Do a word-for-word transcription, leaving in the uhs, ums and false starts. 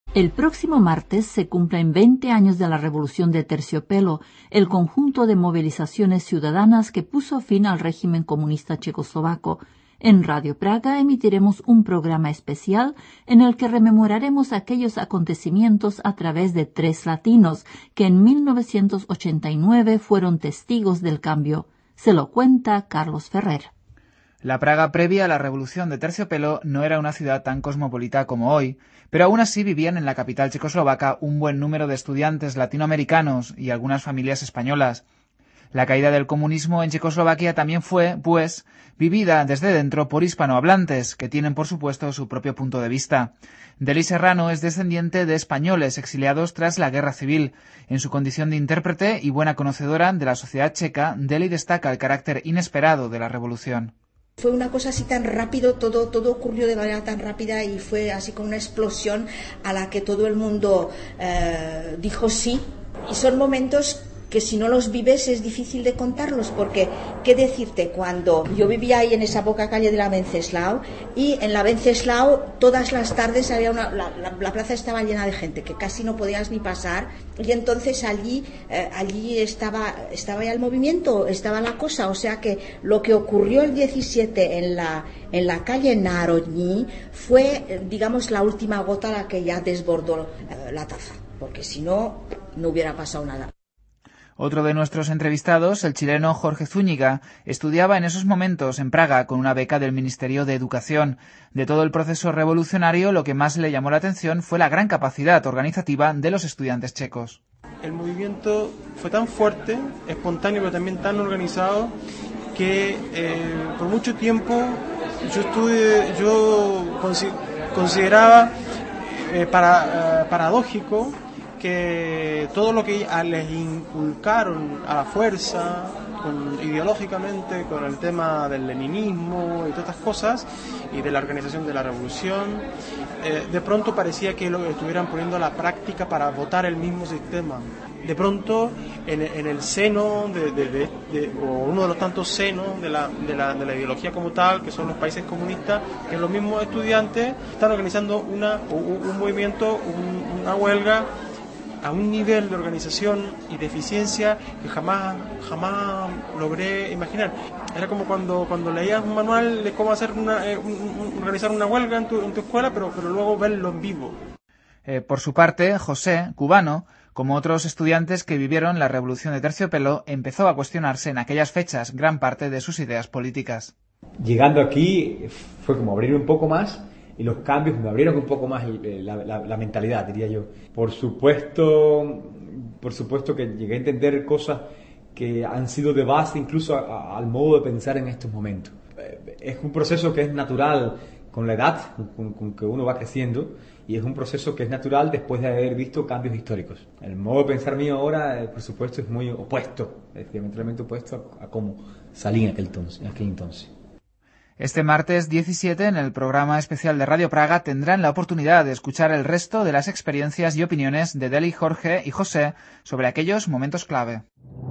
El próximo martes se cumplen veinte años de la Revolución de Terciopelo, el conjunto de movilizaciones ciudadanas que puso fin al régimen comunista checoslovaco. En Radio Praga emitiremos un programa especial en el que rememoraremos aquellos acontecimientos a través de tres latinos que en mil novecientos ochenta y nueve fueron testigos del cambio. Se lo cuenta Carlos Ferrer. La Praga previa a la Revolución de Terciopelo no era una ciudad tan cosmopolita como hoy, pero aún así vivían en la capital checoslovaca un buen número de estudiantes latinoamericanos y algunas familias españolas. La caída del comunismo en Checoslovaquia también fue, pues, vivida desde dentro por hispanohablantes, que tienen, por supuesto, su propio punto de vista. Deli Serrano es descendiente de españoles exiliados tras la Guerra Civil. En su condición de intérprete y buena conocedora de la sociedad checa, Deli destaca el carácter inesperado de la revolución. Fue una cosa así tan rápido, todo, todo ocurrió de manera tan rápida y fue así como una explosión a la que todo el mundo eh, dijo sí. Y son momentos que si no los vives es difícil de contarlos, porque, ¿qué decirte? Cuando yo vivía ahí en esa poca calle de la Wenceslao, y en la Wenceslao todas las tardes había una, la, la, la plaza estaba llena de gente, que casi no podías ni pasar, y entonces allí, eh, allí estaba, estaba ya el movimiento, estaba la cosa, o sea que lo que ocurrió el diecisiete en la, en la calle Národní fue, digamos, la última gota la que ya desbordó eh, la taza, porque si no, no hubiera pasado nada. Otro de nuestros entrevistados, el chileno Jorge Zúñiga, estudiaba en esos momentos en Praga con una beca del Ministerio de Educación. De todo el proceso revolucionario, lo que más le llamó la atención fue la gran capacidad organizativa de los estudiantes checos. El movimiento fue tan fuerte, espontáneo, pero también tan organizado, que eh, por mucho tiempo yo, estuve, yo consideraba eh, para, eh, paradójico que todo lo que les inculcaron a la fuerza, con, ideológicamente, con el tema del leninismo y todas estas cosas, y de la organización de la revolución, eh, de pronto parecía que lo estuvieran poniendo a la práctica para votar el mismo sistema. De pronto, en, en el seno, de, de, de, de, o uno de los tantos senos de la, de, la, de la ideología como tal, que son los países comunistas, que los mismos estudiantes están organizando una, un, un movimiento, un, una huelga, a un nivel de organización y de eficiencia que jamás jamás logré imaginar. Era como cuando cuando leías un manual de cómo hacer una, eh, un, un, organizar una huelga en tu, en tu escuela, pero, pero luego verlo en vivo. Eh, por su parte, José, cubano, como otros estudiantes que vivieron la Revolución de Terciopelo, empezó a cuestionarse en aquellas fechas gran parte de sus ideas políticas. Llegando aquí fue como abrir un poco más, y los cambios me abrieron un poco más la, la, la mentalidad, diría yo. Por supuesto, por supuesto que llegué a entender cosas que han sido de base incluso a, a, al modo de pensar en estos momentos. Es un proceso que es natural con la edad con, con que uno va creciendo, y es un proceso que es natural después de haber visto cambios históricos. El modo de pensar mío ahora, por supuesto, es muy opuesto, es diametralmente opuesto a, a cómo salí en aquel entonces. En aquel entonces. Este martes diecisiete, en el programa especial de Radio Praga, tendrán la oportunidad de escuchar el resto de las experiencias y opiniones de Deli, Jorge y José sobre aquellos momentos clave.